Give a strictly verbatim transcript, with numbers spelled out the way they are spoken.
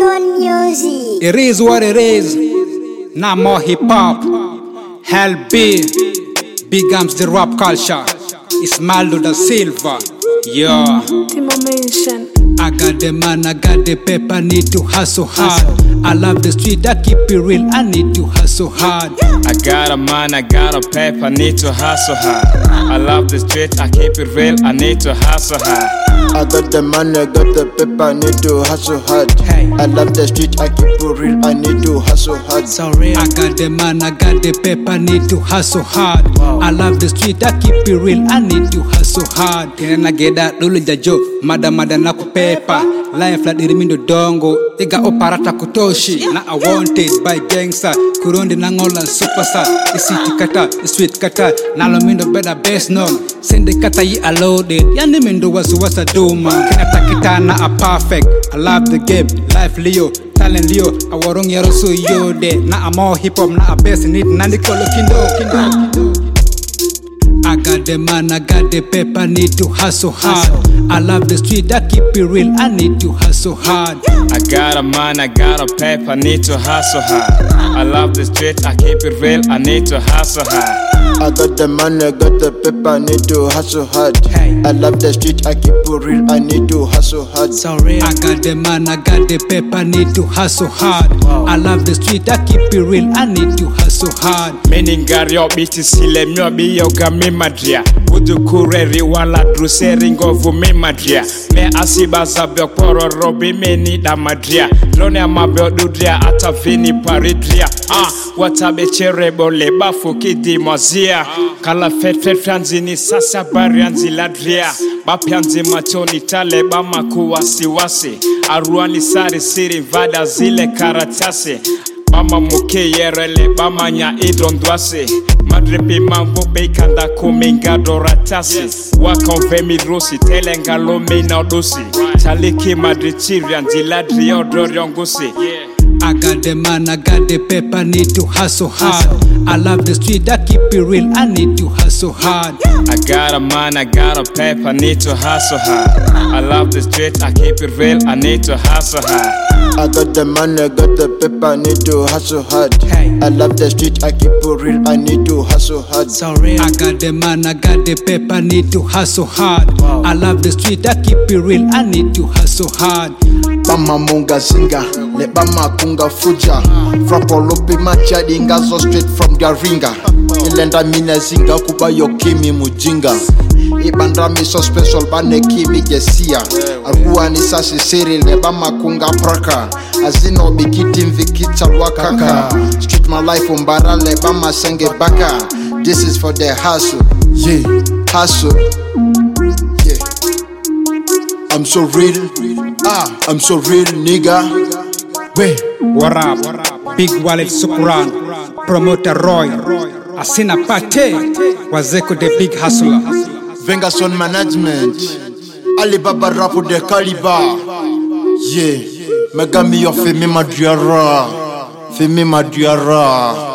Tropical music. It is what it is. Not more hip hop. Hell B. Big arms the rap culture. Ismaldo da Silva. Yeah. Timo mention. I got the man, I got the paper, need to hustle hard. I love the street, I keep it real, I need to hustle hard. I got a man, I got a paper, need to hustle hard. I love the street, I keep it real, I need to hustle hard. I got the money, I got the paper, I need to hustle hard. Hey. I love the street, I keep it real, I need to hustle hard. So real. I got the man, I got the paper, need to hustle hard. Wow. I love the street, I keep it real, I need to hustle hard. Can I get that lulu jajo, mada mada na kupepa. Life la dirimindo dongo, ega oparata kutoshi. Na I wanted by gangsta, kurundi na ngola superstar. Isiti kata, sweet kata, nalomindo better best known. Sende kata yi loaded, yani mindo wasu wasa duma. Kinata kitana a perfect, I love the game, life Leo, talent Leo. I warong yero so yo de, na a more hip hop, na a best in it, nandi kolo kindo, kindo, kindo. I got the man, I got the paper, need to hustle hard. I love the street, I keep it real, I need to hustle hard. I got a man, I got a paper, need to hustle hard. I love the street, I keep it real, I need to hustle hard. I got the money, I got the paper, I need to hustle hard. Hey. I love the street, I keep it real, I need to hustle hard. So real. I got the man, I got the paper, need to hustle hard. Wow. I love the street, I keep it real, I need to hustle hard. Meningari obiti sile myobi yoga me madria. Udu kureri wala druseri ngovu me madria. Me asiba zabyo poro robi me ni da madria. Lone amabyo dudria ata vini paridria. Ah, watabe cherebo leba fukidi mwazia. Kala fet fet franzini sasa barianzi ladria. Bapianzi machoni tale bama kuwasi wasi. Aruani sari siri vada zile karatasi. Bama muke yerele bama nya idondwase. Madrepe mambo beikanda kuminga doratasi. Wakonve midrosi telenga lome na dosi. Chaliki madrichirian ziladri odoriongusi. I got the man, I got the paper, need to hustle hard. I love the street, I keep it real, I need to hustle hard. I got a man, I got a paper, need to hustle hard. I love the street, I keep it real, I need to hustle hard. I got the money, I got the paper, I need to hustle hard. Hey. I love the street, I keep it real, I need to hustle hard. So real. I got the man, I got the paper, need to hustle hard. Wow. I love the street, I keep it real, I need to hustle hard. Bama munga zinga, le bama kunga fuja. Frapo lopi machadi ngazo straight from the ringa. Ilenda mina zinga kuba yo kimi mujinga. Ibandra mi so special bane kimi jesia. Argua ni sasi siri le bama kunga praka. Azino bikiti mvikita wakaka. Street my life umbara le bama senge baka. This is for the hustle, yeah, hustle, yeah. I'm so real, ah, I'm so real, nigga. Wait, what up? Big Wallet Sukuran, Promoter Roy, Asina Pate, Wazeko the Big Hustler. Vengason Management, Alibaba Rapo de Calibar. Yeah, Megami of Femi Madriara, Femi Madriara.